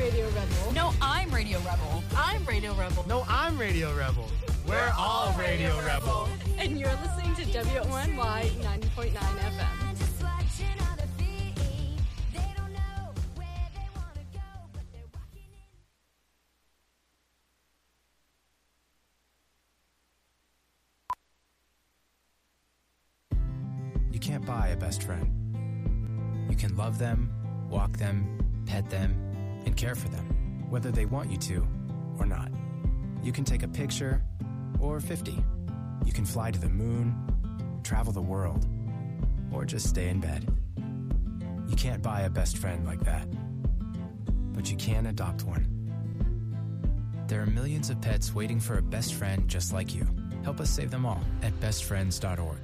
Radio Rebel. No, I'm Radio Rebel. I'm Radio Rebel. No, I'm Radio Rebel. We're all Radio Rebel. And you're listening to WONY 90.9 FM. You can't buy a best friend. You can love them, walk them, pet them, and care for them, whether they want you to or not. You can take a picture or 50. You can fly to the moon, travel the world, or just stay in bed. You can't buy a best friend like that, but you can adopt one. There are millions of pets waiting for a best friend just like you. Help us save them all at bestfriends.org.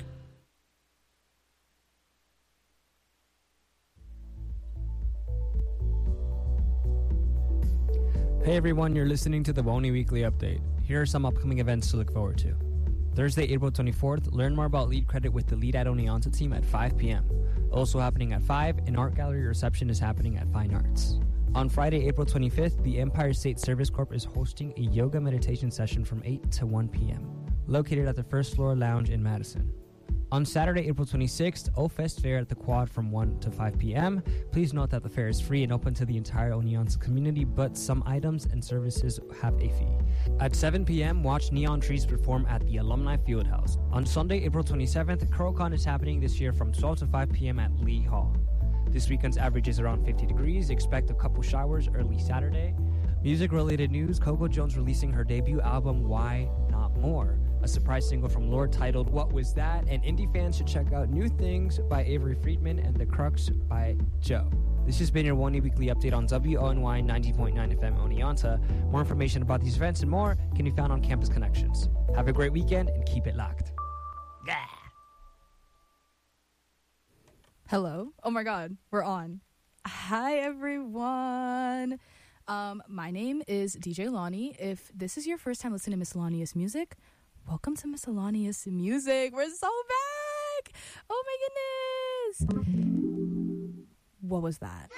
Hey everyone, you're listening to the WONY Weekly Update. Here are some upcoming events to look forward to. Thursday, April 24th, learn more about Lead Credit with the Lead at Oneonta team at 5 p.m. Also happening at 5, an art gallery reception is happening at Fine Arts. On Friday, April 25th, the Empire State Service Corp is hosting a yoga meditation session from 8 to 1 p.m., located at the First Floor Lounge in Madison. On Saturday, April 26th, O-Fest Fair at the Quad from 1 to 5 p.m. Please note that the fair is free and open to the entire Oneonta community, but some items and services have a fee. At 7 p.m., watch Neon Trees perform at the Alumni Fieldhouse. On Sunday, April 27th, CurlCon is happening this year from 12 to 5 p.m. at Lee Hall. This weekend's average is around 50 degrees. Expect a couple showers early Saturday. Music-related news, Coco Jones releasing her debut album, Why Not More? A surprise single from Lorde titled What Was That? And indie fans should check out New Things by Avery Friedman and The Crux by Joe. This has been your WONY Weekly Update on WONY 90.9 FM Oneonta. More information about these events and more can be found on Campus Connections. Have a great weekend and keep it locked. Yeah. Hello. Oh my God, we're on. Hi everyone. My name is DJ Lonnie. If this is your first time listening to Miscellaneous Music, welcome to Miscellaneous Music. We're so back. Oh my goodness. What was that?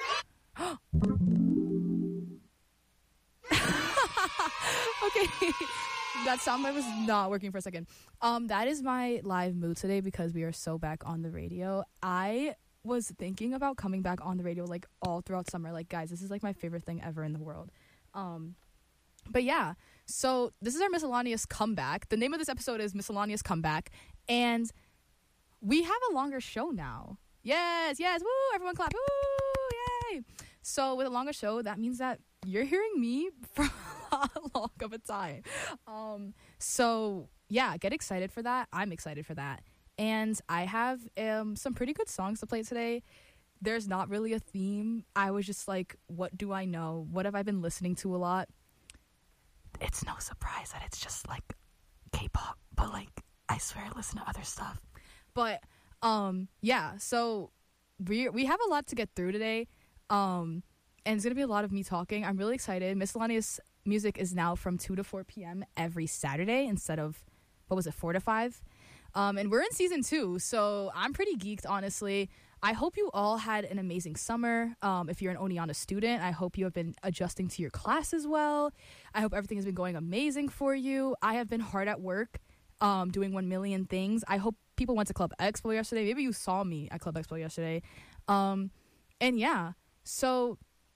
Okay. That soundbite was not working for a second. That is my live mood today because we are so back on the radio. I was thinking about coming back on the radio like all throughout summer. Like, guys, this is like my favorite thing ever in the world. But yeah, so this is our Miscellaneous Comeback. The name of this episode is Miscellaneous Comeback, and we have a longer show now. Yes, woo, everyone clap, woo, yay. So with a longer show, that means that you're hearing me for a lot long of a time. So yeah, get excited for that. I'm excited for that. And I have some pretty good songs to play today. There's not really a theme. I was just like, what do I know? What have I been listening to a lot? It's no surprise that it's just like K-pop, but like I swear I listen to other stuff. But yeah, so we have a lot to get through today. And it's gonna be a lot of me talking. I'm really excited. Miscellaneous Music is now from 2 to 4 p.m. every Saturday instead of 4 to 5. And we're in season 2, so I'm pretty geeked, honestly. I hope you all had an amazing summer. If you're an Oneonta student, I hope you have been adjusting to your class as well. I hope everything has been going amazing for you. I have been hard at work, doing 1 million things. I hope people went to Club Expo yesterday. Maybe you saw me at Club Expo yesterday. And yeah, so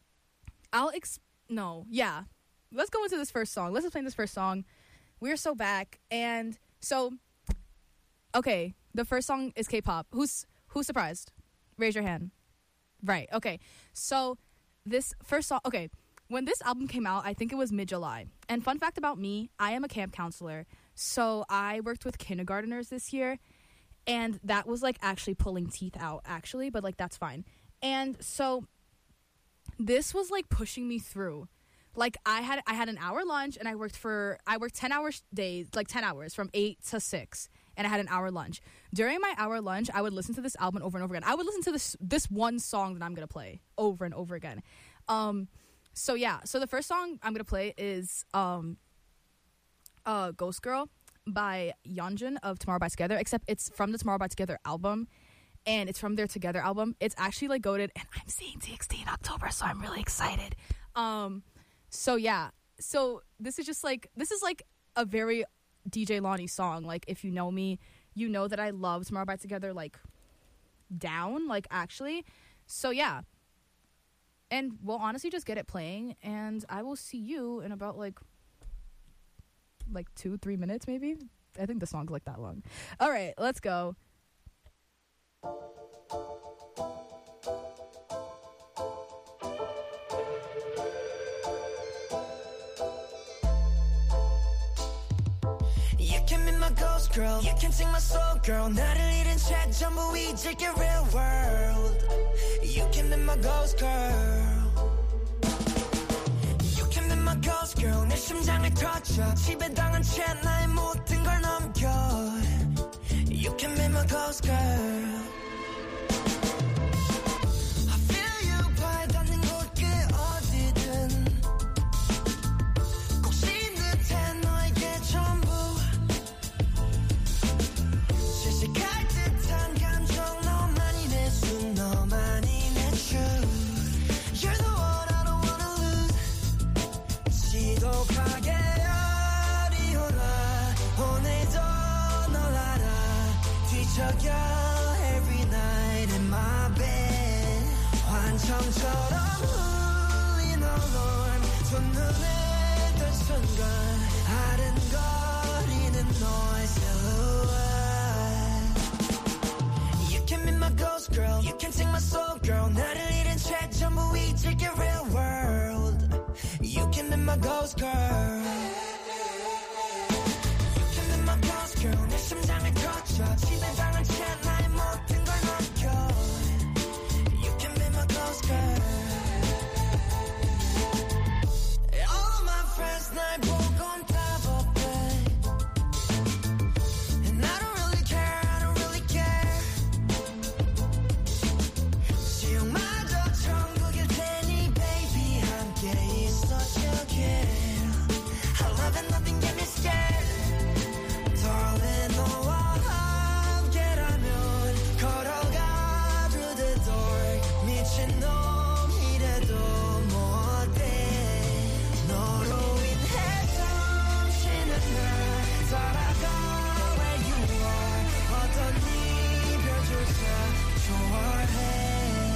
let's go into this first song. Let's explain this first song. We're so back. And so, okay, the first song is K-pop. Who's surprised? Raise your hand. Right, okay. So this first song, okay, when this album came out, I think it was mid-July. And fun fact about me, I am a camp counselor. So I worked with kindergarteners this year. And that was like actually pulling teeth out, actually. But like, that's fine. And so this was like pushing me through. Like I had an hour lunch and I worked 10 hours days, like 10 hours from 8 to 6. And I had an hour lunch. During my hour lunch, I would listen to this album over and over again. I would listen to this one song that I'm going to play over and over again. So yeah, so the first song I'm going to play is Ghost Girl by Yeonjun of Tomorrow by Together, except it's from the Tomorrow by Together album. And it's from their Together album. It's actually like goated, and I'm seeing TXT in October, so I'm really excited. So yeah. So this is like a very DJ Lonnie song. Like, if you know me, you know that I love Tomorrow by Together, like, down, like, actually. So yeah. And we'll honestly just get it playing, and I will see you in about like 2-3 minutes maybe. I think the song's like that long. All right, let's go. You can be my ghost girl, you can take my soul girl. 나를 잃은 채 전부 잊을게 real world. You can be my ghost girl. You can be my ghost girl. 내 심장을 터쳐 지배당한 채 나의 모든 걸 넘겨. You can be my ghost girl. I feel you 와닿는 곳 그 어디든 꼭 씻는 듯해 너에게 전부 실직할 듯한 감정 너만이 내 숨 너만이 내 truth. You're the one I don't wanna lose. 지독하게 열이 올라 오늘도 널 알아 뒤척여 every night in my bed. 환청처럼 울린 alarm 첫눈에 든 순간 아른거리는 너의 silhouette. You can be my ghost girl, you can take my soul girl. 나를 잃은 채 전부 잊을게 real world. You can be my ghost girl. You can be my ghost girl. 내 심장을 터쳐 지배당한 채 나의 모든 걸 넘겨. You can be my ghost girl. All of my friends 날 보곤 답답해. And I don't really care, I don't really care. 지옥마저 천국일 테니 baby 함께 있어줄게. I love and nothing get me scared. Darling 너와 함께라면 걸어가 through the door. 미친놈이래도 뭐 어때. 너로 인해 정신은 날 따라가 where you are. 어떤 이별조차 좋아해.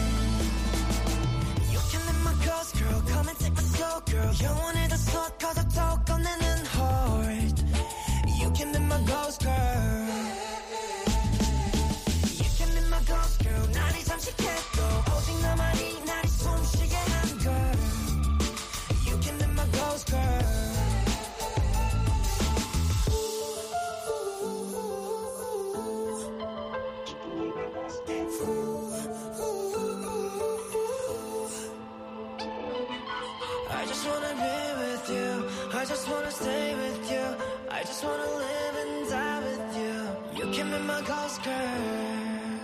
You can be my ghost girl, come and take my soul girl. 영혼을 다 섞어서 더 꺼내는 heart. You can be my ghost girl. You can be my ghost girl. 날이 잠식해도 오직 너만이 나를 숨쉬게 한 girl. You can be my ghost girl. I just wanna be with you. I just wanna stay with you. I just wanna live and die with you. You can be my ghost girl.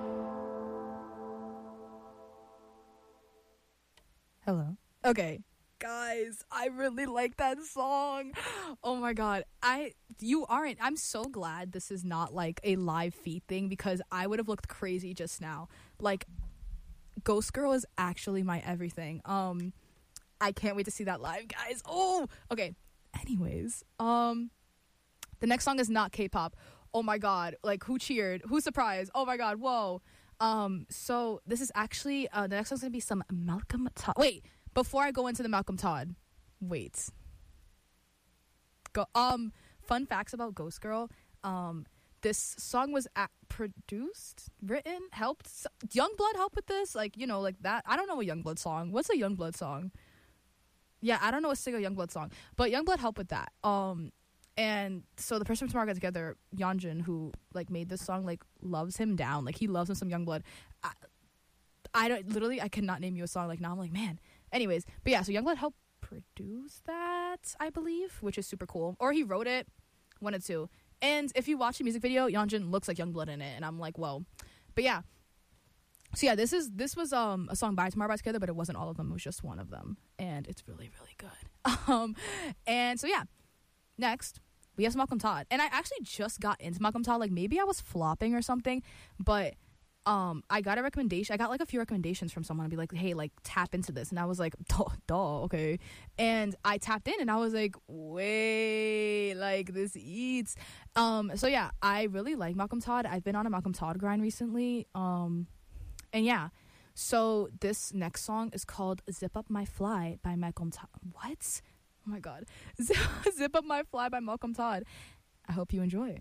Hello. Okay. Guys, I really like that song. Oh my god. I'm so glad this is not like a live feed thing, because I would have looked crazy just now. Like, Ghost Girl is actually my everything. I can't wait to see that live, guys. Oh, okay. Anyways, the next song is not K-pop. Oh my god. Like, who cheered? Who surprised? Oh my god. Whoa. So this is actually the next song's gonna be some Malcolm Todd. Wait, before I go into the Malcolm Todd, wait. Go. Fun facts about Ghost Girl. This song was produced, written, helped. Youngblood helped with this, like, you know, like that. I don't know a Youngblood song. What's a Youngblood song? Yeah, I don't know a single Youngblood song, but Youngblood helped with that. And so the person from Tomorrow Got Together, Yeonjun, who like made this song, like loves him down. Like, he loves him some Youngblood. I cannot name you a song. Like, now I'm like, man. Anyways, but yeah, so Youngblood helped produce that, I believe, which is super cool. Or he wrote it, one of two. And if you watch the music video, Yeonjun looks like Youngblood in it, and I'm like, whoa. But yeah. So yeah, this was a song by Tomorrow By Together, but it wasn't all of them. It was just one of them, and it's really, really good. And so yeah, next we have Malcolm Todd, and I actually just got into Malcolm Todd. Like, maybe I was flopping or something, but I got a recommendation. I got like a few recommendations from someone to be like, hey, like tap into this. And I was like, duh, okay. And I tapped in and I was like, wait, like this eats. So yeah, I really like Malcolm Todd. I've been on a Malcolm Todd grind recently. And yeah, so this next song is called Zip Up My Fly by Malcolm Todd. What? Oh my God. Zip Up My Fly by Malcolm Todd. I hope you enjoy.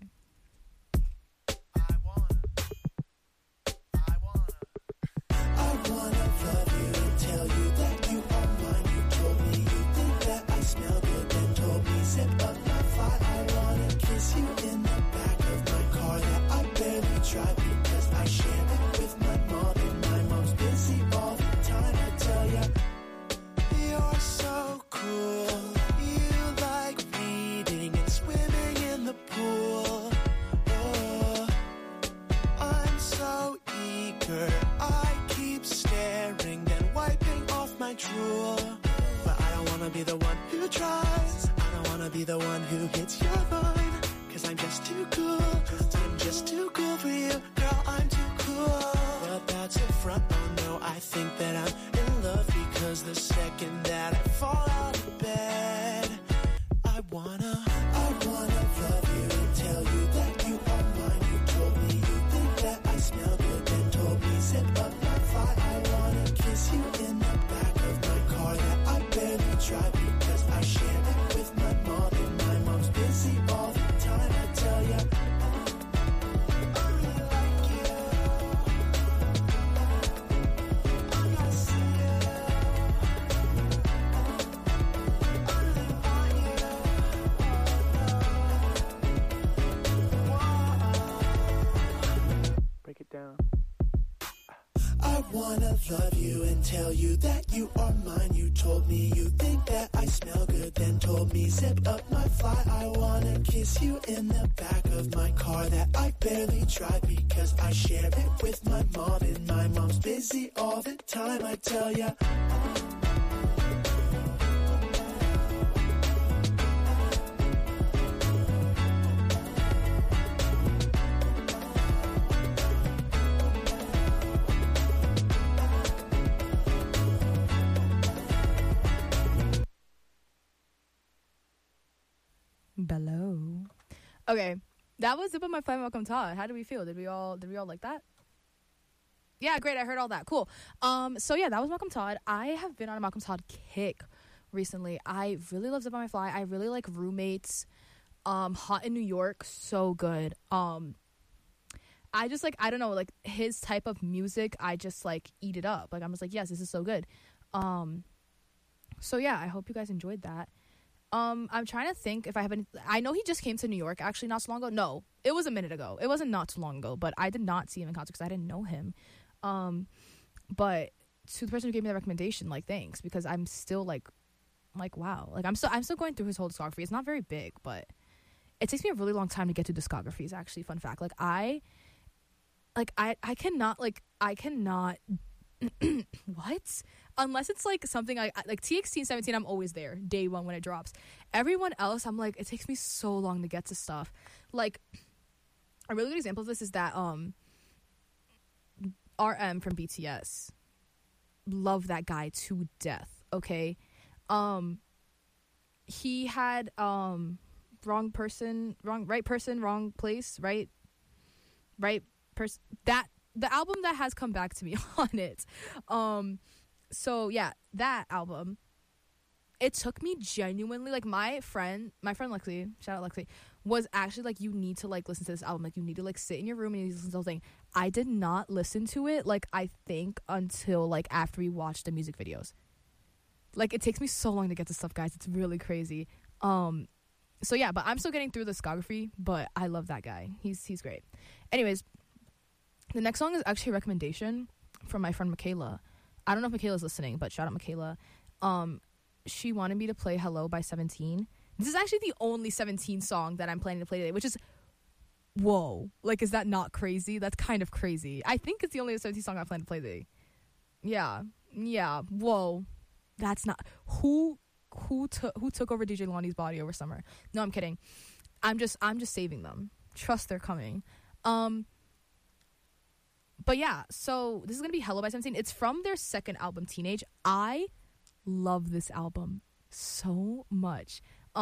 I wanna love you and tell you that you are mine. You told me you think that I smell good, then told me zip up my fly. I wanna kiss you in the back of my car that I barely drive because I share it with my mom and my mom's busy all the time. I tell ya, you're so cool. You like reading and swimming in the pool. Oh, I'm so eager. I keep staring and wiping off my drool. But I don't wanna be the one who tries. I don't wanna be the one who hits your line. Cause I'm just too cool. I'm just too cool for you. Girl, I'm too cool. But that's a front, oh no. I think that I'm in love because the second that I fall out of bed, I wanna love you and tell you that you are mine. You told me you think that I smell good, then told me zip up my fly. I wanna kiss you in the back of my car that I barely drive because I share it with my mom and my mom's busy all the time. I tell ya, I really like you. I gotta see you. I really want you. Break it down. I wanna love you and tell you that you are mine. You told me you think that I smell good, then told me zip up my fly. I wanna kiss you in the back of my car that I barely drive because I share it with my mom and my mom's busy all the time. I tell ya, Below. Okay, that was Zip Up My Fly by Malcolm Todd. How did we feel? Did we all like that? Yeah, great. I heard all that. Cool. So yeah, that was Malcolm Todd. I have been on a Malcolm Todd kick recently. I really love Zip Up My Fly. I really like Roommates. Hot in New York, so good. I just like, I don't know, like his type of music, I just like eat it up. Like I'm just like, yes, this is so good. So yeah, I hope you guys enjoyed that. I'm trying to think if I have any. I know he just came to New York actually not so long ago. No, it was a minute ago. It wasn't not too long ago, but I did not see him in concert because I didn't know him. But to the person who gave me the recommendation, like thanks, because I'm still like wow, like I'm still going through his whole discography. It's not very big, but it takes me a really long time to get to discographies. Actually, fun fact, I cannot what? Unless it's like something like TXT 17, I'm always there day one when it drops. Everyone else, I'm like, it takes me so long to get to stuff. Like a really good example of this is that RM from BTS. Love that guy to death. Okay, he had right person, wrong place, right person. That the album that has come back to me on it. So yeah, that album, it took me genuinely, like my friend Lexi, shout out Lexi, was actually like, you need to like listen to this album. Like you need to like sit in your room and you need to listen to the whole thing. I did not listen to it, like I think until like after we watched the music videos. Like it takes me so long to get to stuff, guys. It's really crazy. So yeah, but I'm still getting through the discography, but I love that guy. He's great. Anyways, the next song is actually a recommendation from my friend Michaela. I don't know if Michaela's listening, but shout out Michaela. She wanted me to play Hello by 17. This is actually the only 17 song that I'm planning to play today, which is, whoa. Like, is that not crazy? That's kind of crazy. I think it's the only 17 song I plan to play today. Yeah. Whoa. That's not... Who took over DJ Lonnie's body over summer? No, I'm kidding. I'm just saving them. Trust they're coming. But yeah, so this is gonna be Hello by 17. It's from their second album, Teenage. I love this album so much.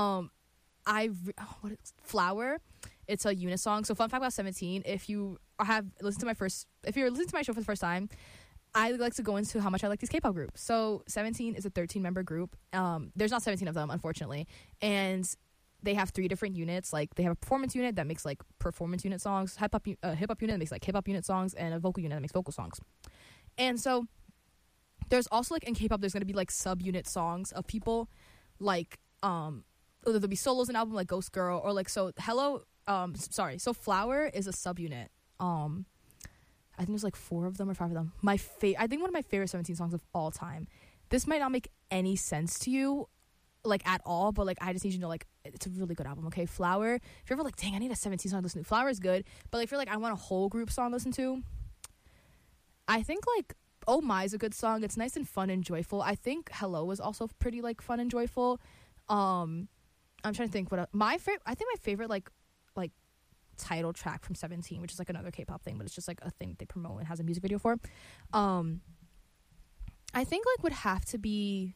Flower. It's a unit song. So fun fact about 17, if you're listening to my show for the first time, I like to go into how much I like these K-pop groups. So 17 is a 13-member group. There's not 17 of them, unfortunately. And they have 3 different units. Like, they have a performance unit that makes, like, performance unit songs, hip-hop unit that makes, like, hip-hop unit songs, and a vocal unit that makes vocal songs. And so there's also, like, in K-pop, there's going to be, like, sub-unit songs of people, like, there'll be solos in an album, like Ghost Girl, or, like, so Flower is a subunit. I think there's like 4 of them or 5 of them. I think one of my favorite 17 songs of all time. This might not make any sense to you, like, at all, but, like, I just need you to know, like, it's a really good album, okay? Flower, if you're ever like, dang, I need a 17 song to listen to, Flower is good. But, like, if you're like, I want a whole group song to listen to, I think, like, Oh My is a good song. It's nice and fun and joyful. I think Hello was also pretty, like, fun and joyful. I'm trying to think I think my favorite like title track from 17, which is like another K-pop thing, but it's just like a thing they promote and has a music video for. I think like would have to be.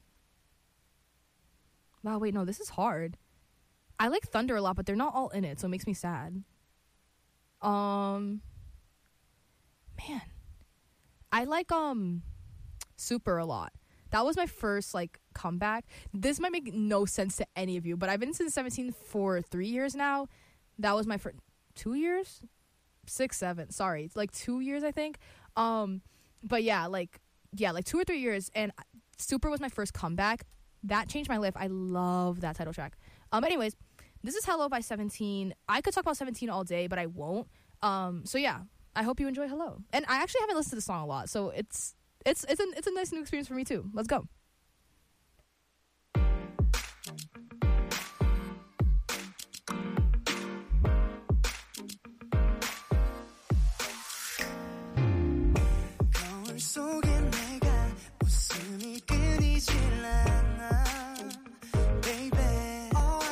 Wow, wait, no, this is hard. I like Thunder a lot, but they're not all in it, so it makes me sad. Man, I like Super a lot. That was my first, like, comeback. This might make no sense to any of you, but I've been since 17 for 3 years now. That was my first 2 years? 6, 7. Sorry. It's like 2 years, I think. But yeah, like 2 or 3 years, and Super was my first comeback. That changed my life. I love that title track. Anyways, this is Hello by 17. I could talk about 17 all day, but I won't. So yeah, I hope you enjoy Hello. And I actually haven't listened to the song a lot, so it's a nice new experience for me too. Let's go. 거울 속에 내가 웃음이 끊이질 않아, baby.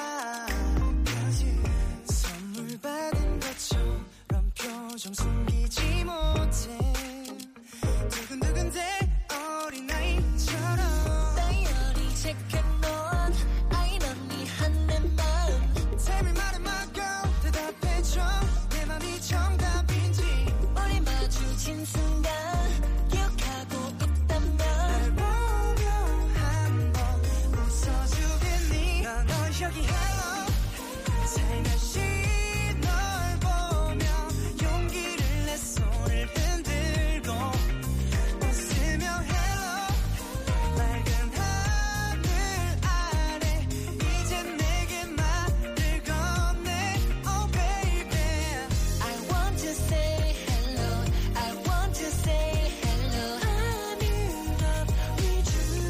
선물 받은 것처럼 표정 숨기지 못해. 두근두근대 어린아이처럼 다이어리 체크한 넌 아이러니 한 내 마음. Tell me my girl, 대답해줘. 내 맘이 정답인지. 우리 마주친 순간 기억하고 있다면 날 보며 한번 웃어주겠니? 난 널 여기 hello 살며시 널 보며 용기를 내 손을 흔들고 웃으며 hello 맑은 하늘 아래 이제 내게 말을 건네. Oh baby, I want to say hello, I want to say hello. I'm in love with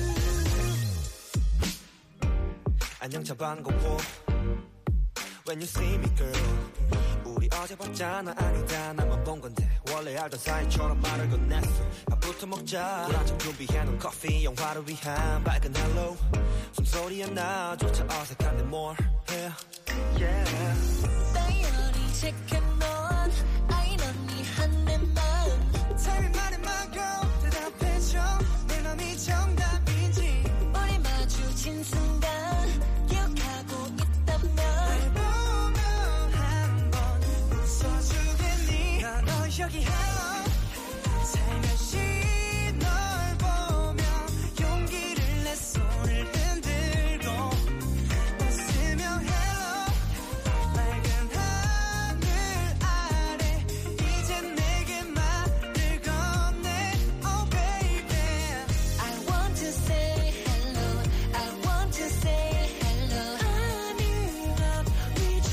you. 안녕 저 반가워 When you see me girl 우리 어제 봤잖아 아니다 나만 본 건데 원래 알던 사이처럼 말을 건넸어. 밥부터 먹자 꿀 한잔 준비해놓은 커피 영화를 위한 밝은 hello 숨소리에 나조차 어색한데 more 해 yeah. 다이어리 체크한 넌 아이러니 한 내 마음. Tell me my girl 대답해줘. 내 맘이 정답인지. 우리 마주친 순간 기억하고 있다면 날 보며 한번 웃어주겠니? 난 널 여기 hello 살며시 널 보며 용기를 내 손을 흔들고 웃으며 hello 맑은 하늘 아래 이제 내게 말을 건네. Oh baby, I want to say hello, I want to say hello. I'm in love with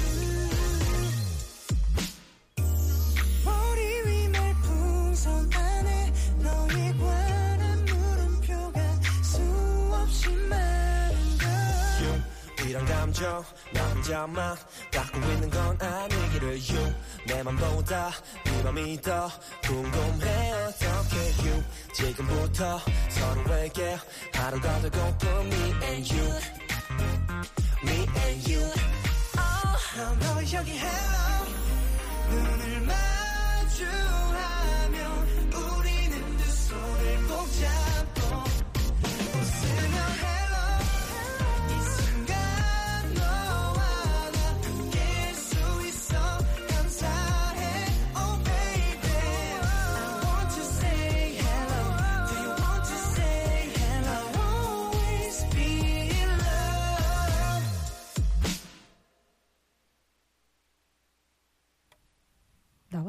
you. 머리 위 말풍선 안에 너에 관한 물음표가 수없이 많은 걸. 이런 감정 나 혼자만 갖고 있는 건 아니기를 you 내 맘보다 네 맘이 더 궁금해 어떻게 you 지금부터 서로에게 하루가 되고픈 me and you me and you 난 널 여기 hello 눈을 마주하며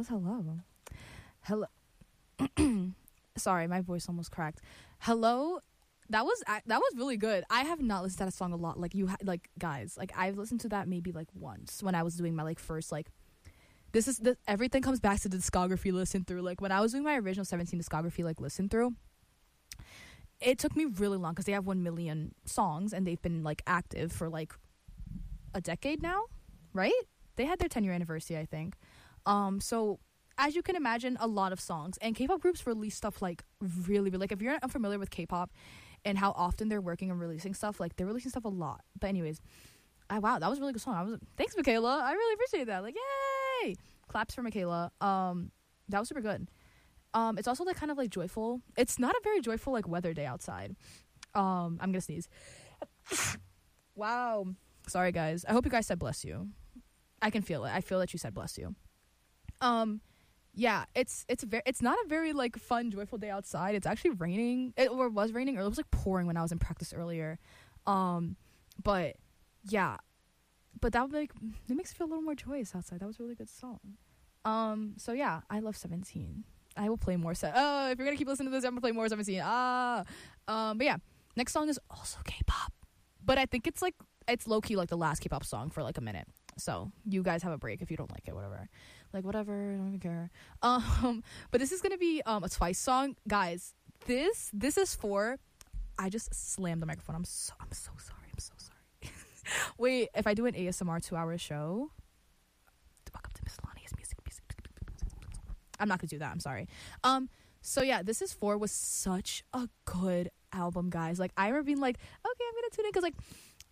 was hello. Hello. Sorry, my voice almost cracked. Hello. That was really good. I have not listened to that song a lot. Like guys, like I've listened to that maybe like once when I was doing my like first like. Everything comes back to the discography listen through. Like when I was doing my original 17 discography like listen through, it took me really long because they have 1 million songs and they've been like active for like a decade now, right? They had their 10-year anniversary, I think. So as you can imagine, a lot of songs, and K-pop groups release stuff like really, really, like if you're unfamiliar with K-pop and how often they're working and releasing stuff, like they're releasing stuff a lot. But anyways, wow, that was a really good song. Thanks, Michaela. I really appreciate that. Like, yay! Claps for Michaela. That was super good. It's also like kind of like joyful. It's not a very joyful like weather day outside. I'm gonna sneeze. Wow. Sorry guys. I hope you guys said bless you. I can feel it. I feel that you said bless you. Yeah, it's not a very like fun joyful day outside. It's actually raining. It was raining, or it was like pouring when I was in practice earlier. But yeah. But that would it makes me feel a little more joyous outside. That was a really good song. So yeah, I love 17. I will play more. If you're gonna keep listening to this, I'm gonna play more 17. But yeah, next song is also K-pop, but I think it's low key like the last K-pop song for like a minute. So you guys have a break if you don't like it, whatever. Like whatever, I don't even care. But this is gonna be a Twice song, guys. This is for. I just slammed the microphone. I'm so sorry. Wait, if I do an ASMR 2-hour show, welcome to Miss Lonnie's music. I'm not gonna do that. I'm sorry. So yeah, This Is For was such a good album, guys. Like I remember being like, okay, I'm gonna tune in because like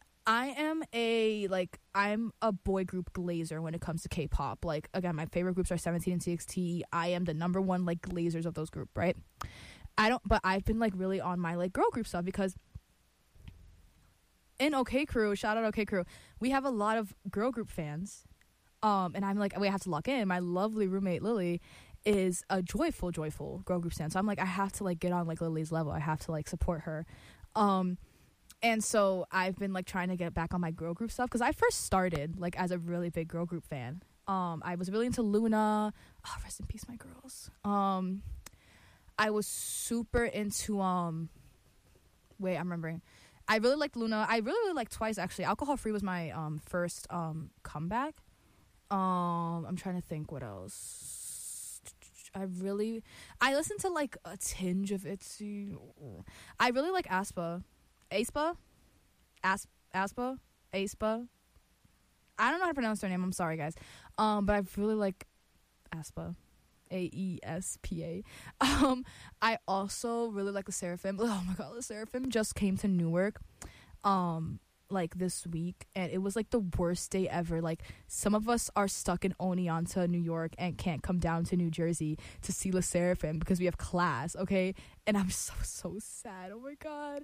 I'm a boy group glazer when it comes to K-pop. Like again, my favorite groups are 17 and TXT. I am the number one like glazers of those group, right? But I've been like really on my like girl group stuff because. In OK Crew, shout out OK Crew, we have a lot of girl group fans. And I'm like, we have to lock in. My lovely roommate, Lily, is a joyful girl group fan. So I'm like, I have to like get on like Lily's level. I have to like support her. And so I've been like trying to get back on my girl group stuff. Because I first started like as a really big girl group fan. I was really into Luna. Oh, rest in peace, my girls. I was super into, wait, I'm remembering. I really liked Luna. I really liked Twice, actually. Alcohol Free was my first comeback. I'm trying to think what else. I listened to like a tinge of ITZY. I really like aespa. aespa. I don't know how to pronounce their name. I'm sorry, guys. But I really like aespa. AESPA. I also really like the Seraphim. Oh my god, the Seraphim just came to Newark like this week, and it was like the worst day ever. Like some of us are stuck in Oneonta, New York, and can't come down to New Jersey to see the Seraphim because we have class, okay? And I'm so sad. Oh my god.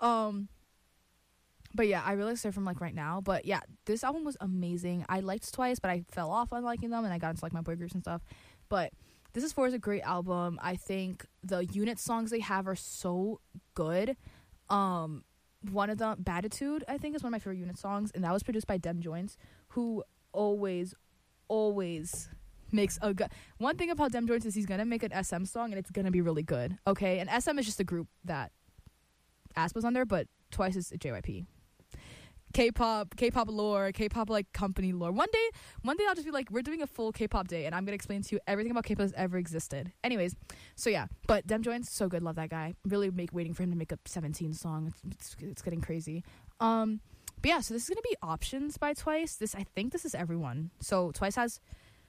But yeah, I really like Seraphim like right now. But yeah, this album was amazing. I liked Twice, but I fell off on liking them, and I got into like my boy groups and stuff. But This Is For is a great album. I think the unit songs they have are so good. One of them, Batitude, I think is one of my favorite unit songs, and that was produced by Dem Joints, who always makes a good. One thing about Dem Joints is he's gonna make an SM song, and it's gonna be really good. Okay, and SM is just a group that aespa's under, but Twice is JYP. K-pop lore, K-pop like company lore. One day I'll just be like, we're doing a full K-pop day, and I'm gonna explain to you everything about K-pop that's ever existed. Anyways, so yeah, but Dem Joints, so good, love that guy. Really waiting for him to make a 17 song. It's getting crazy. But yeah, so this is gonna be Options by Twice. I think this is everyone. So Twice has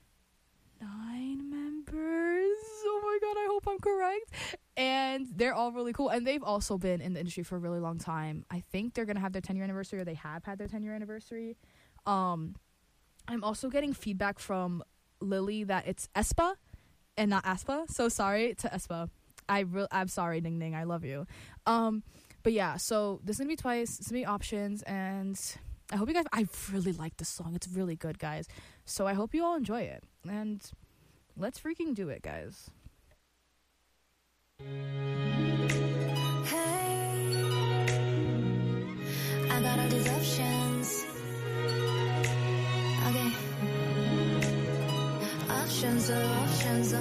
9 members. Oh my god, I hope I'm correct. And they're all really cool, and they've also been in the industry for a really long time. I think they're gonna have their 10-year anniversary, or they have had their 10-year anniversary. I'm also getting feedback from Lily that it's aespa and not aespa, so sorry to aespa. I'm sorry, Ning Ning, I love you. But yeah, so this is gonna be Twice, this is gonna be Options, and I hope you guys, I really like this song. It's really good, guys. So I hope you all enjoy it, and let's freaking do it, guys. Hey, I got all these options. Okay, options. options, options,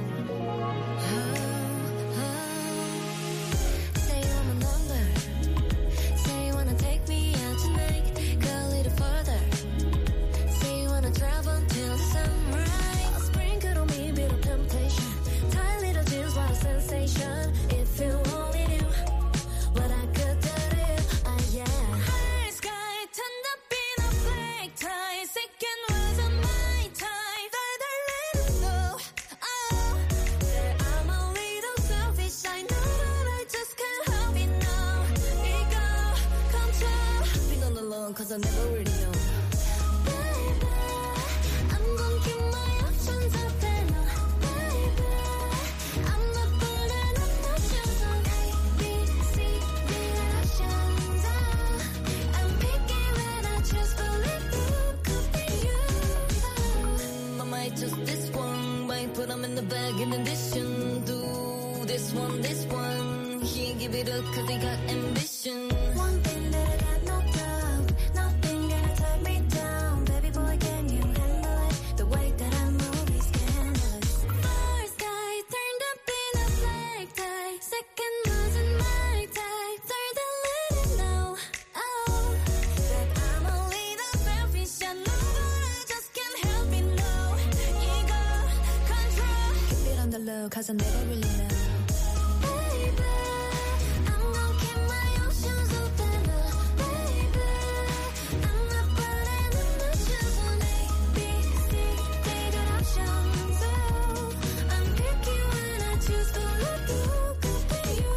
Say you want my number. Say you wanna take me out tonight. Go a little further. Say you wanna travel till the sunrise. Sprinkle on me, bit of temptation. Tie little jeans, what a sensation. If you only knew what I could do to you, yeah. High sky, turned up in a black tie. Second wasn't my time. Let it know, that I'm a little selfish. I know that I just can't help it now. Ego, control. Been on the loan 'cause I never really know. Baby, I'm gonna keep my options open. Baby, I'm not putting up no shoes on A, B, C, D options. I'm picky when I choose, but let go, could be you. I might choose this one, might put them in the bag in addition. Do this one. He ain't give it up 'cause he got ambition. One thing that I got no doubt, nothing gonna tie me down. Baby boy, can you handle it? The way that I move is scandalous. First guy turned up in a black tie. Second wasn't my type. Third I let it know, that I'm a little selfish. I know but I just can't help it, no. Ego, control. Keep it on the low 'cause I never really know. Baby, I'm gonna keep my options open, baby. I'm not putting up my shoes on A, B, C, D got options, I'm picky when I choose, but let go, could be you.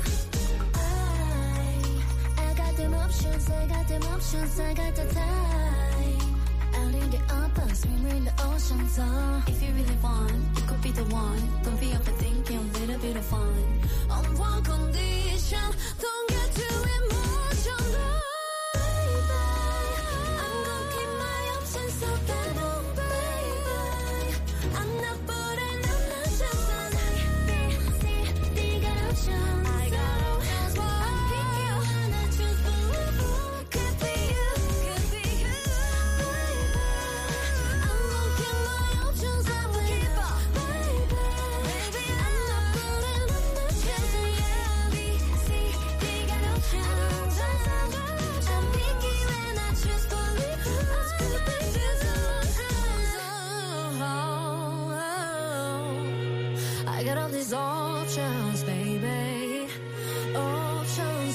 I got them options, I got them options, I got the time. Out in the upper, swimmer in the ocean, so if you really want, you could be the one. Don't be overthinking, a little bit of fun. On one condition, don't get too emotional. Baby, I'm gonna keep my options open, baby. I'm not putting up no shoes on A, B, C, D got options. I got options, I'm picky when I choose, but could be you, could be you. Baby, I'm gonna keep my options open, baby. I'm not putting up no shoes on A, B, C, D got options. I'm picky when I choose, but I got all these options, baby. Options,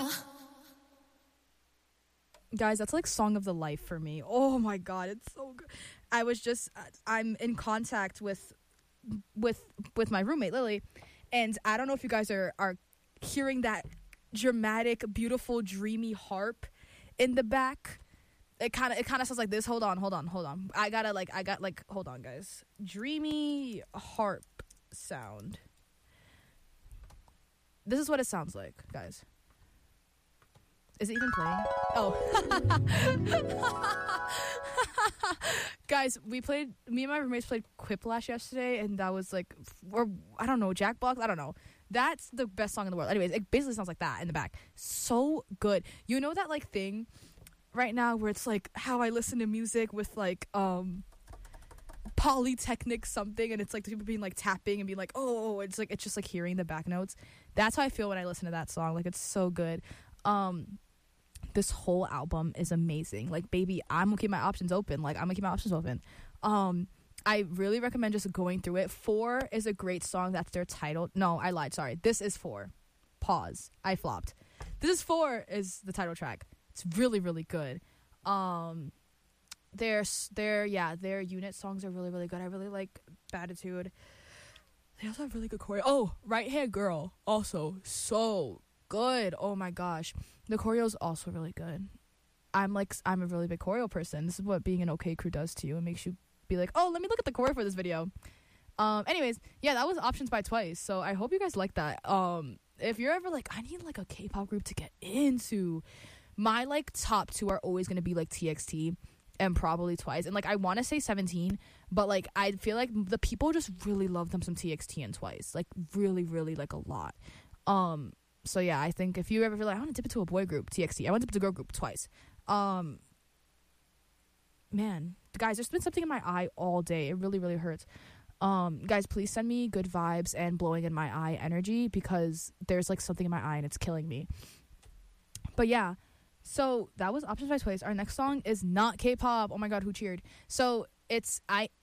Guys, that's like song of the life for me. Oh my god, it's so good. I'm in contact with my roommate Lily, and I don't know if you guys are hearing that dramatic, beautiful, dreamy harp in the back. It kind of sounds like this. Hold on. Hold on, guys. Dreamy harp sound. This is what it sounds like, guys. Is it even playing? Oh. Guys, me and my roommates played Quiplash yesterday, and that was like, or I don't know, Jackbox? I don't know. That's the best song in the world. Anyways, it basically sounds like that in the back. So good. You know that like thing right now where it's like how I listen to music with like Polytechnic something, and it's like the people being like tapping and being like, oh, it's just like hearing the back notes. That's how I feel when I listen to that song. Like, it's so good. This whole album is amazing. Like, baby, I'm gonna keep my options open. I really recommend just going through it. 4 is a great song. That's their title. No, I lied. Sorry. This is 4. Pause. I flopped. This is 4 is the title track. It's really, really good. Their unit songs are really, really good. I really like Batitude. They also have really good choreo. Oh, Right Hand Girl. Also so good. Oh my gosh. The choreo is also really good. I'm a really big choreo person. This is what being an OK crew does to you. It makes you be like, oh, let me look at the choreo for this video. Anyways, yeah, that was Options by Twice. So I hope you guys like that. If you're ever like, I need like a K-pop group to get into, my like top 2 are always gonna be like TXT and probably Twice. And like, I want to say 17, but like, I feel like the people just really love them some TXT and Twice, like really, really like a lot. So yeah, I think if you ever feel like I want to dip into a boy group, TXT. I want to dip into a girl group, Twice. Man, guys, there's been something in my eye all day. It really, really hurts. Guys, please send me good vibes and blowing in my eye energy, because there's like something in my eye and it's killing me. But yeah, so that was Options by Twice. Our next song is not K-pop. Oh my god, who cheered? So it's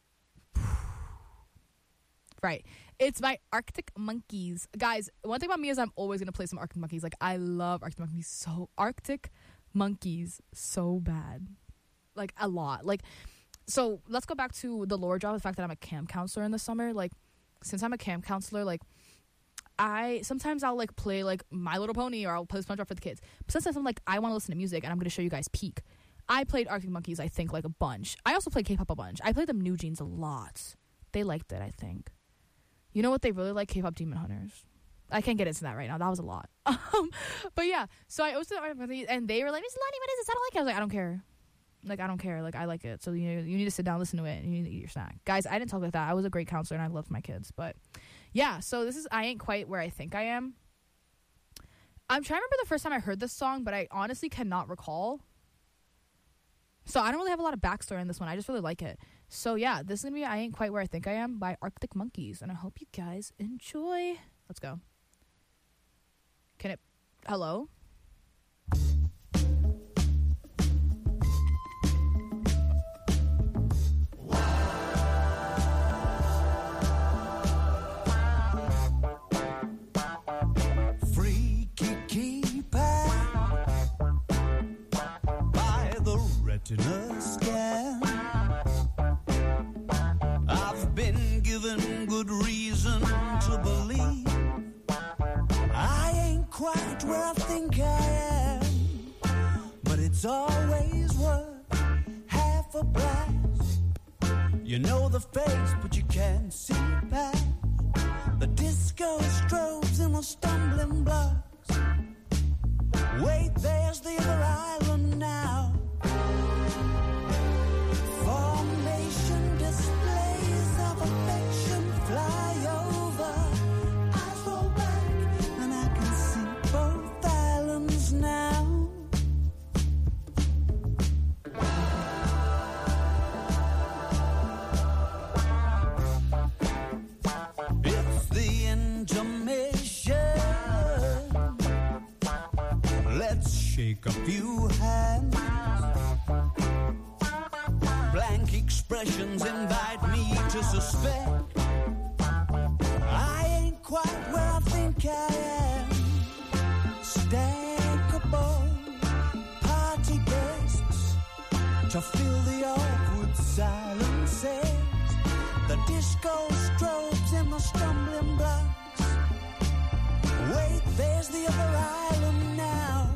it's by Arctic Monkeys. Guys, one thing about me is I'm always gonna play some Arctic Monkeys. Like, I love Arctic Monkeys so bad, like a lot. Like, so let's go back to the lower job, the fact that I'm a camp counselor in the summer. Like, since I'm a camp counselor, like, sometimes I'll like play like My Little Pony, or I'll play SpongeBob for the kids. But sometimes I'm like, I want to listen to music, and I'm gonna show you guys Peak. I played Arctic Monkeys, I think, like a bunch. I also played K-pop a bunch. I played them New Jeans a lot. They liked it, I think. You know what they really like? K-pop Demon Hunters. I can't get into that right now. That was a lot. But yeah, so I hosted Arctic Monkeys, and they were like, Miss Lonnie, what is this? I don't like it. I was like, I don't care. Like, I don't care. Like, I like it. So you need to sit down, listen to it, and you need to eat your snack. Guys, I didn't talk like that. I was a great counselor, and I loved my kids. But yeah, so this is I Ain't Quite Where I Think I Am. I'm trying to remember the first time I heard this song, but I honestly cannot recall. So I don't really have a lot of backstory in this one. I just really like it. So yeah, this is going to be I Ain't Quite Where I Think I Am by Arctic Monkeys. And I hope you guys enjoy. Let's go. Hello? retina scan. I've been given good reason to believe I ain't quite where I think I am, but it's always worth half a blast. You know the face, but you can't see past the disco strobes and the stumbling blocks. Wait, there's the other island now. Formation displays of affection fly over. I roll back and I can see both islands now. It's the intermission. Let's shake a few hands. Blank expressions invite me to suspect I ain't quite where I think I am. Stackable party guests to fill the awkward silences. The disco strobes and the stumbling blocks. Wait, there's the other island now.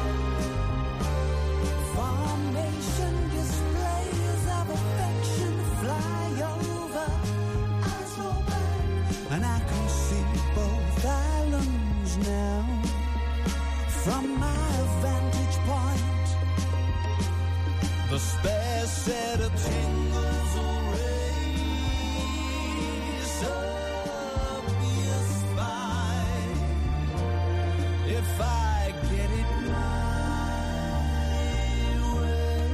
Formation displays of affection fly over. Eyes roll back, and I can see both islands now. From my vantage point, the spare set of tingles will raise up your spine. If I get it my way.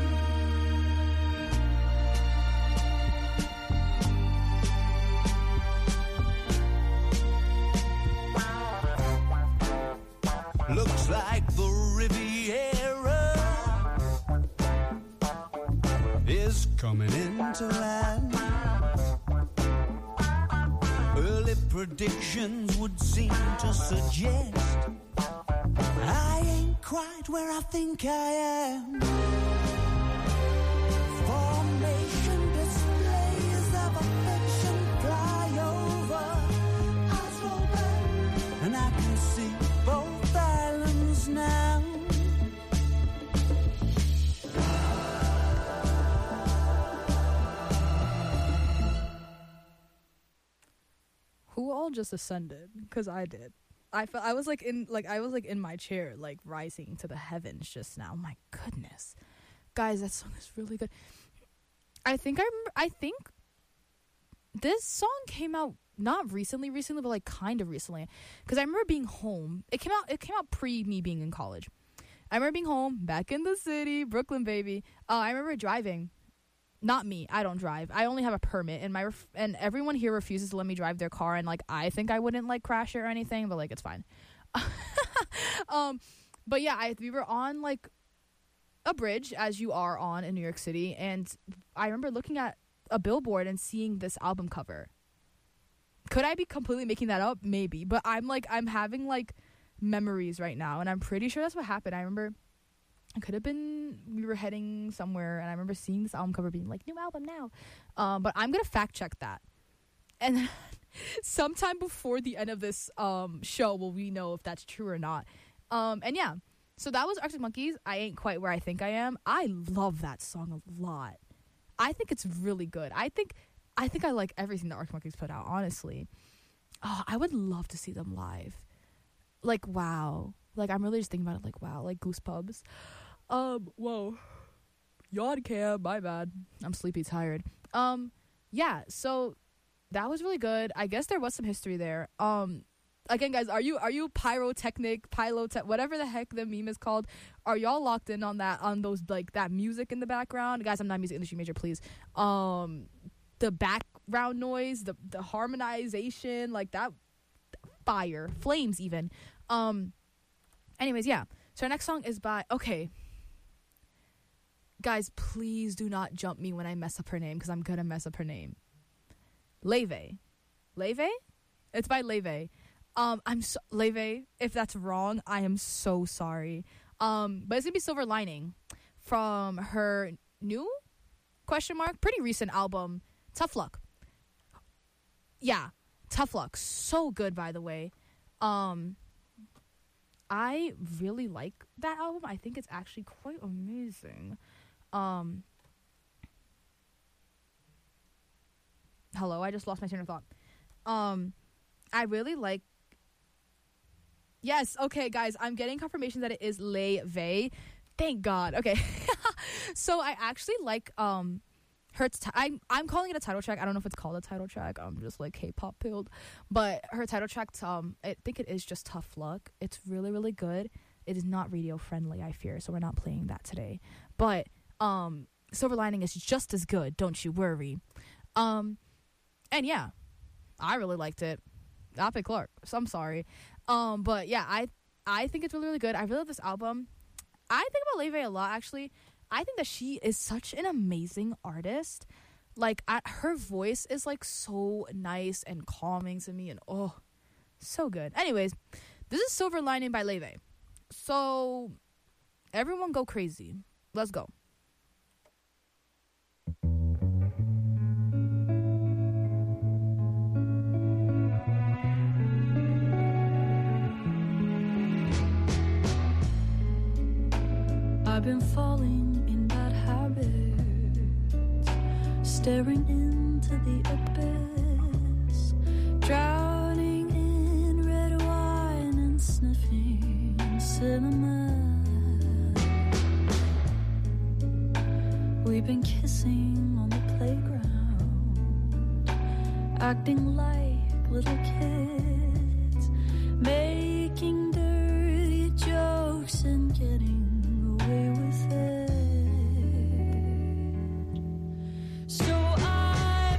Looks like the Riviera is coming into land. Early predictions would seem to suggest I ain't quite where I think I am. Formation displays of affection fly over. Eyes roll back, and I can see both islands now. Who all just ascended? Because I did. I was like in my chair, like rising to the heavens just now. My goodness, guys, that song is really good. I think this song came out not recently, but like kind of recently, because I remember being home. It came out pre me being in college. I remember being home, back in the city, Brooklyn, baby. I remember driving, not me. I don't drive. I only have a permit, and and everyone here refuses to let me drive their car. And like, I think I wouldn't like crash it or anything, but like, it's fine. But yeah, we were on like a bridge, as you are on in New York City, and I remember looking at a billboard and seeing this album cover. Could I be completely making that up? Maybe, but I'm having like memories right now, and I'm pretty sure that's what happened. I remember it could have been we were heading somewhere, and I remember seeing this album cover being like, new album now. But I'm gonna fact check that, and sometime before the end of this show will we know if that's true or not. And yeah, so that was Arctic Monkeys. I Ain't Quite Where I Think I Am. I love that song a lot. I think it's really good. I think I like everything that Arctic Monkeys put out, honestly. Oh, I would love to see them live. Like, wow. Like, I'm really just thinking about it, like, wow, like goosebumps. Whoa. Yawn cam, my bad. I'm sleepy, tired. Yeah, so that was really good. I guess there was some history there. Again, guys, are you pyrotechnic, whatever the heck the meme is called? Are y'all locked in on that, on those, like, that music in the background? Guys, I'm not a music industry major, please. The background noise, the harmonization, like that, fire, flames even. Anyways, yeah. So our next song is by, okay. Guys, please do not jump me when I mess up her name, because I'm gonna mess up her name. Laufey. Laufey? It's by Laufey. Laufey, if that's wrong, I am so sorry. But it's gonna be Silver Lining from her new pretty recent album, Tough Luck. Yeah, Tough Luck. So good, by the way. I really like that album. I think it's actually quite amazing. Hello, I just lost my train of thought. I really like. Yes, okay, guys, I'm getting confirmation that it is Laufey. Thank God. Okay. So I actually like her I'm calling it a title track. I don't know if it's called a title track. I'm just like K-pop pilled. But her title track, I think it is just Tough Luck. It's really, really good. It is not radio friendly, I fear, so we're not playing that today. But Silver Lining is just as good, don't you worry. And yeah, I really liked it. Ape Clark. So I'm sorry. But yeah, I think it's really, really good. I really love this album. I think about Laufey a lot, actually. I think that she is such an amazing artist. Like, her voice is like so nice and calming to me, and oh, so good. Anyways, this is Silver Lining by Laufey. So everyone go crazy. Let's go. I've been falling in bad habits, staring into the abyss, drowning in red wine and sniffing cinnamon. We've been kissing on the playground, acting like little kids, making dirty jokes and getting away with it. So I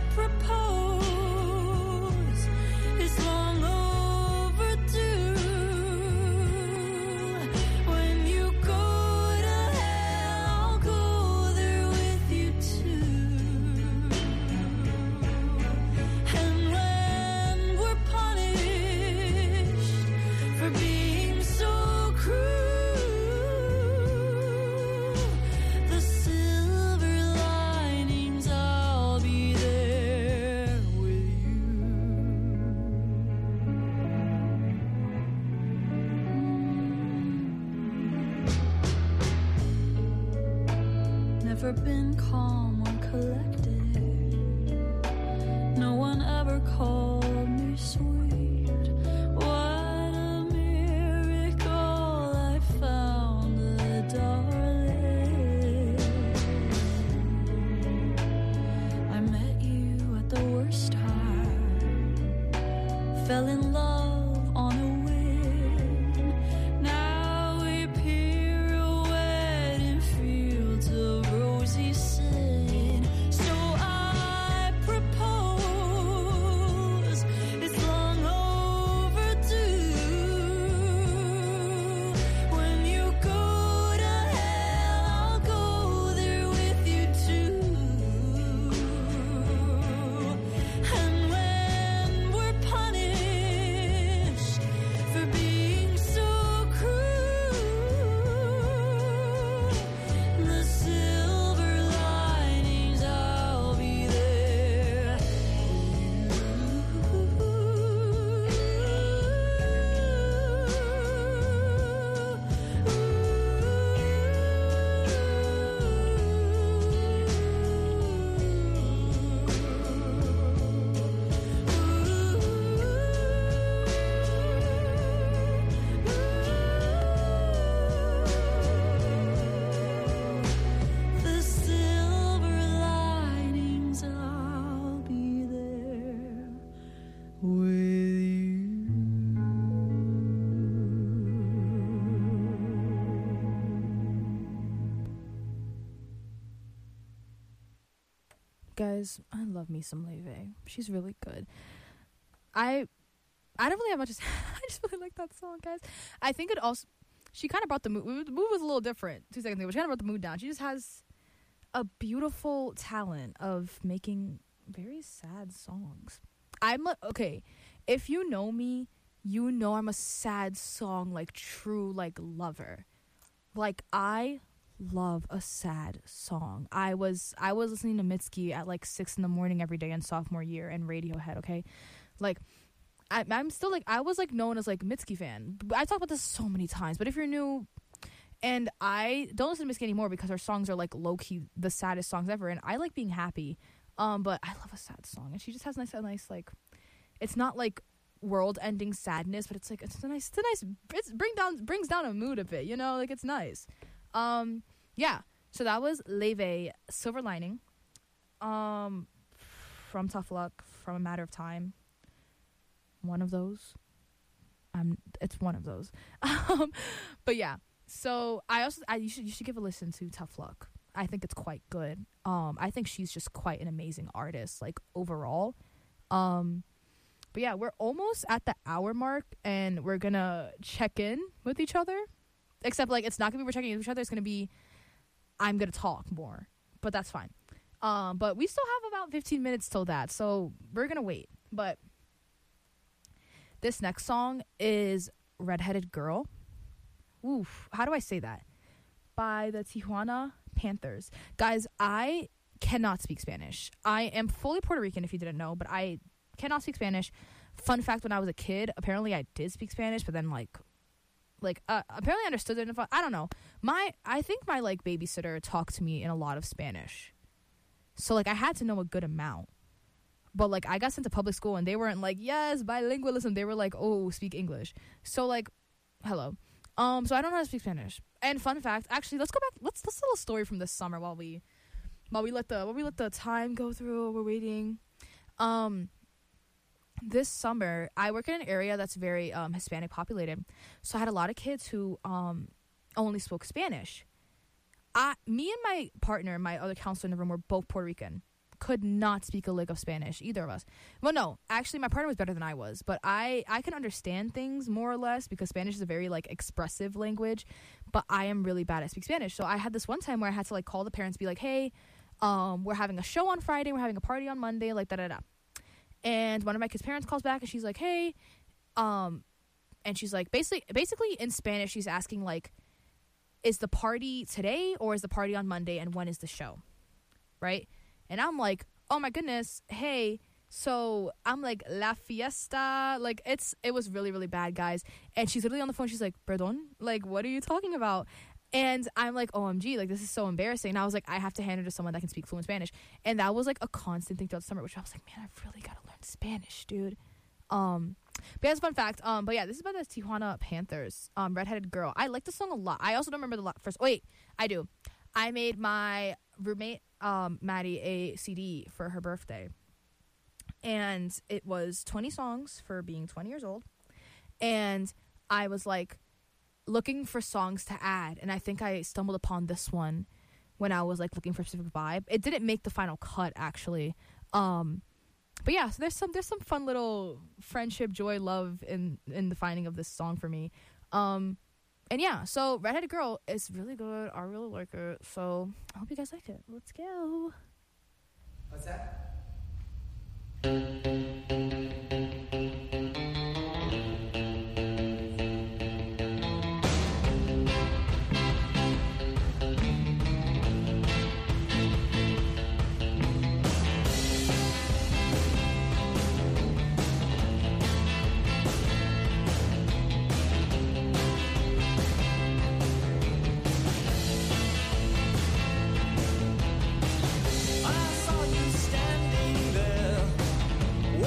propose, it's long overdue. When you go to hell, I'll go there with you too. And when we're punished for being so cruel, never been calm or collected. No one ever called me sweet. What a miracle I found a darling. I met you at the worst time, fell in love on a whim. Now we pirouette in fields of rosy sin. Guys, I love me some Leve. She's really good. I don't really have much to say. I just really like that song, guys. I think it also, she kind of brought the mood. The mood was a little different 2 seconds ago, but she kind of brought the mood down. She just has a beautiful talent of making very sad songs. Okay, if you know me, you know I'm a sad song, like, true, like, lover. Like, I love a sad song. I was listening to Mitski at like 6 a.m. every day in sophomore year and Radiohead, okay? Like, I'm still like, I was like known as like Mitski fan. I talk about this so many times, but if you're new, and I don't listen to Mitski anymore because her songs are like low-key the saddest songs ever, and I like being happy. But I love a sad song, and she just has a nice like, it's not like world-ending sadness, but it's like, it's nice, it brings down a mood a bit, you know, like, it's nice. Yeah, so that was Leve, Silver Lining, from Tough Luck, From a Matter of Time. One of those. It's one of those. But yeah, so you should give a listen to Tough Luck. I think it's quite good. I think she's just quite an amazing artist, like, overall. But yeah, we're almost at the hour mark, and we're gonna check in with each other. Except, like, it's not gonna be we're checking in with each other. It's gonna be I'm gonna talk more, but that's fine. But we still have about 15 minutes till that, so we're gonna wait. But this next song is Redheaded Girl. Oof, how do I say that? By the Tijuana Panthers. Guys, I cannot speak Spanish. I am fully Puerto Rican, if you didn't know, but I cannot speak Spanish. Fun fact, when I was a kid, apparently I did speak Spanish, but then apparently I understood it. I don't know. I think my like babysitter talked to me in a lot of Spanish. So like I had to know a good amount. But like I got sent to public school and they weren't like, yes, bilingualism. They were like, oh, speak English. So like, hello. So I don't know how to speak Spanish. And fun fact, actually, let's go back. Let's tell a story from this summer while we let the time go through. We're waiting. This summer, I work in an area that's very Hispanic populated. So I had a lot of kids who only spoke Spanish. Me and my partner, my other counselor in the room, were both Puerto Rican. Could not speak a lick of Spanish, either of us. Well, no, actually, my partner was better than I was. But I can understand things more or less because Spanish is a very, like, expressive language. But I am really bad at speak Spanish. So I had this one time where I had to, like, call the parents, be like, hey, we're having a show on Friday. We're having a party on Monday, like, da-da-da. And one of my kids' parents calls back and she's like, hey, and she's like, basically in Spanish, she's asking, like, is the party today or is the party on Monday and when is the show? Right? And I'm like, oh my goodness, hey, so I'm like, la fiesta, like, it was really, really bad, guys. And she's literally on the phone, she's like, perdón, like, what are you talking about? And I'm like, OMG, like, this is so embarrassing. And I was like, I have to hand her to someone that can speak fluent Spanish. And that was, like, a constant thing throughout the summer, which I was like, man, I've really got to learn Spanish, dude. But yeah, it's a fun fact. But yeah, this is by the Tijuana Panthers, Redheaded Girl. I like the song a lot. I also don't remember the first. Wait, I do. I made my roommate, Maddie, a CD for her birthday. And it was 20 songs for being 20 years old. And I was like, looking for songs to add, and I think I stumbled upon this one when I was like looking for a specific vibe. It didn't make the final cut, actually, but yeah, so there's some fun little friendship, joy, love in the finding of this song for me. And yeah, so Redheaded Girl is really good. I really like it, so I hope you guys like it. Let's go. What's that? I saw you standing there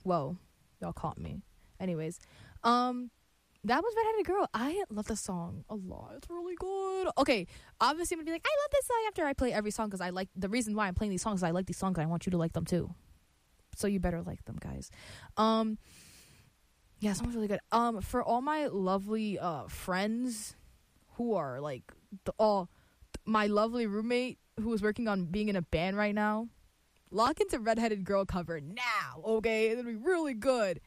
Whoa, y'all caught me. Anyways, that was Redheaded Girl. I love the song a lot. It's really good. Okay, obviously I'm gonna be like, I love this song after I play every song because I like the reason why I'm playing these songs is I like these songs and I want you to like them too. So you better like them, guys. Yeah, that song's really good. For all my lovely friends who are like my lovely roommate who is working on being in a band right now, lock into Redheaded Girl cover now, okay? It'll be really good.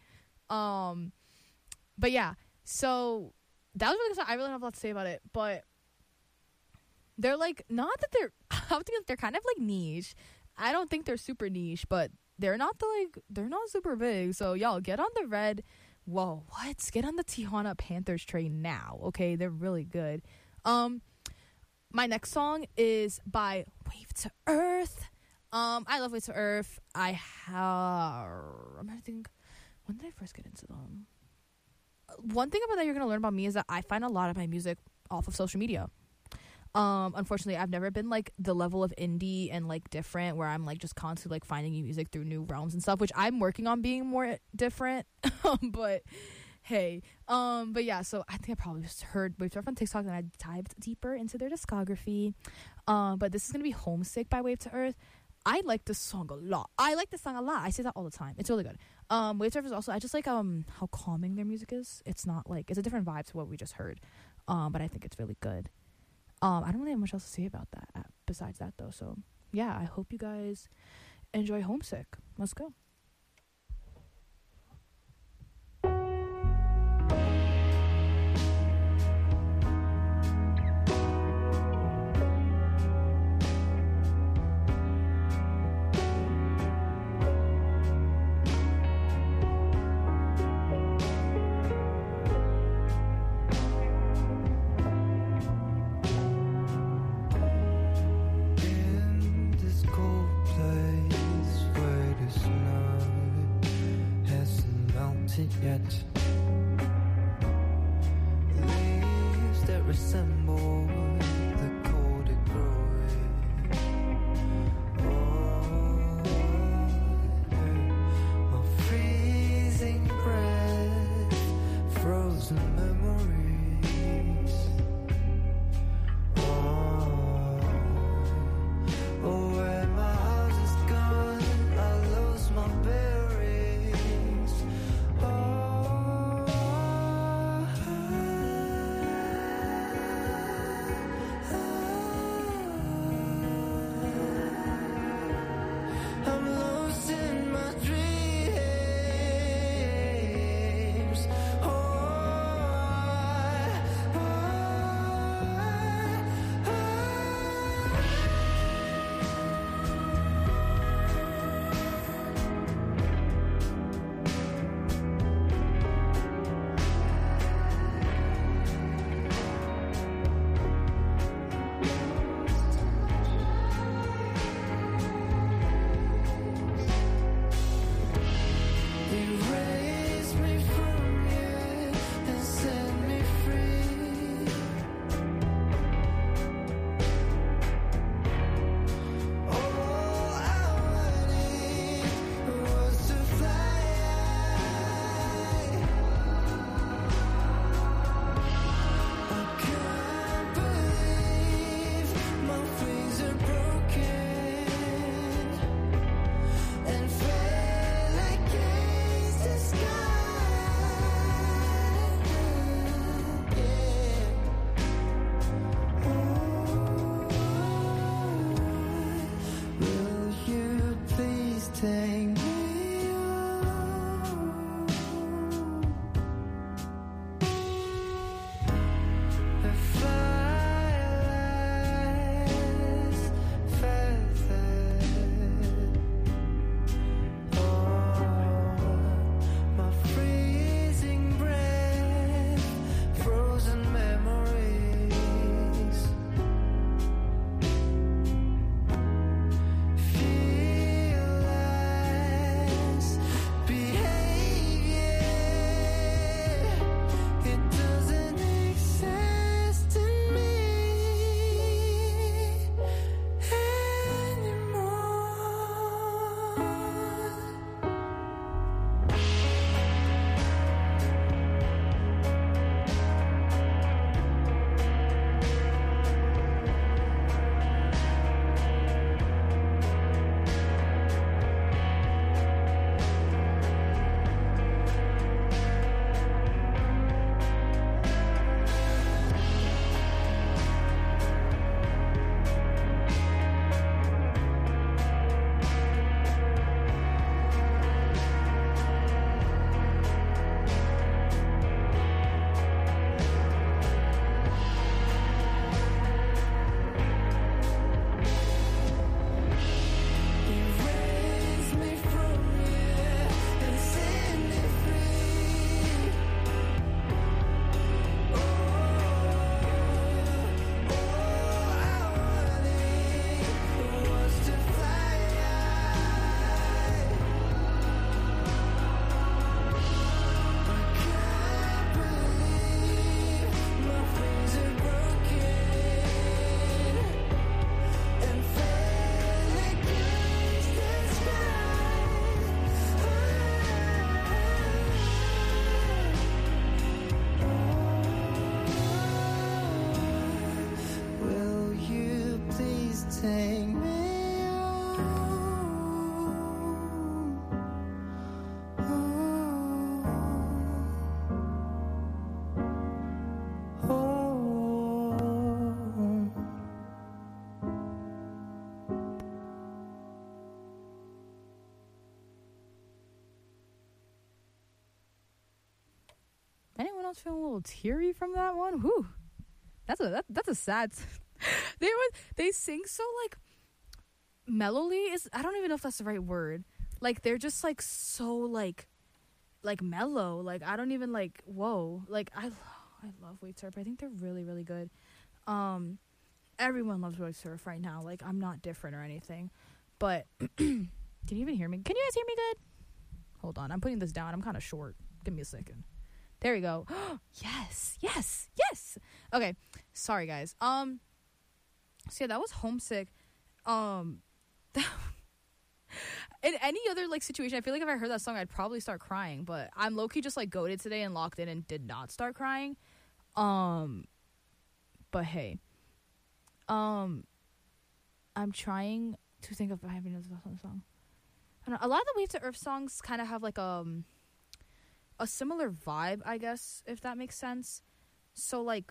But yeah, so that was really good. I really don't have a lot to say about it, but they're like, not that they're, I think they're kind of like niche. I don't think they're super niche, but they're not super big. So y'all get on the Get on the Tijuana Panthers train now, okay? They're really good. My next song is by Wave to Earth. I love Wave to Earth. I'm trying to think, when did I first get into them? One thing about that you're going to learn about me is that I find a lot of my music off of social media. Unfortunately, I've never been like the level of indie and like different where I'm like just constantly like finding new music through new realms and stuff, which I'm working on being more different. But hey, but yeah, so I think I probably just heard Wave to Earth on TikTok and I dived deeper into their discography. But this is going to be Homesick by Wave to Earth. I like this song a lot. I say that all the time. It's really good. Wave to Earth is also, I just like how calming their music is. It's not like, it's a different vibe to what we just heard. But I think it's really good. I don't really have much else to say about that besides that though. So yeah, I hope you guys enjoy Homesick. Let's go. Yet leaves that resemble the cold it growing. A freezing breath, frozen memories. Where my house is gone, I lose my bearings. Oh, take me home. Anyone else feeling a little teary from that one? Whew. That's a sad. They sing so like mellowly. I don't even know if that's the right word. Like they're just like so like mellow. Like I don't even like whoa. Like I love Wave Surf. I think they're really really good. Everyone loves Wave Surf right now. Like I'm not different or anything. But can you even hear me? Can you guys hear me good? Hold on. I'm putting this down. I'm kind of short. Give me a second. There we go. Yes. Okay. Sorry, guys. So yeah, that was Homesick. In any other like situation, I feel like if I heard that song, I'd probably start crying. But I'm low-key just like goated today and locked in and did not start crying. But hey, I'm trying to think of if I have another song. I don't know. A lot of the Wave to Earth songs kind of have like a similar vibe, I guess, if that makes sense. So like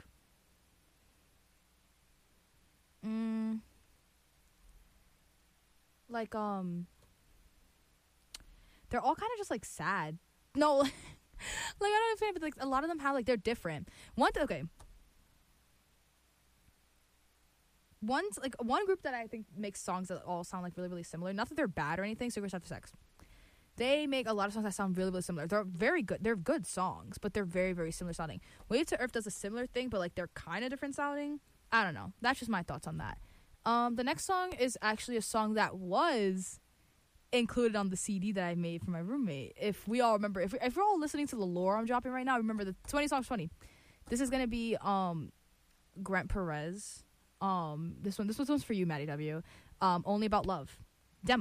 they're all kind of just like sad. No, like I don't know if but like a lot of them have like they're different. One group that I think makes songs that all sound like really really similar. Not that they're bad or anything. Cigarettes After Sex. They make a lot of songs that sound really, really similar. They're very good. They're good songs, but they're very, very similar sounding. Wave to Earth does a similar thing, but like they're kind of different sounding. I don't know. That's just my thoughts on that. The next song is actually a song that was included on the CD that I made for my roommate. If we all remember, if we're all listening to the lore I'm dropping right now, remember the 20 songs 20. This is gonna be Grant Perez. This one's for you, Maddie W. Only About Love.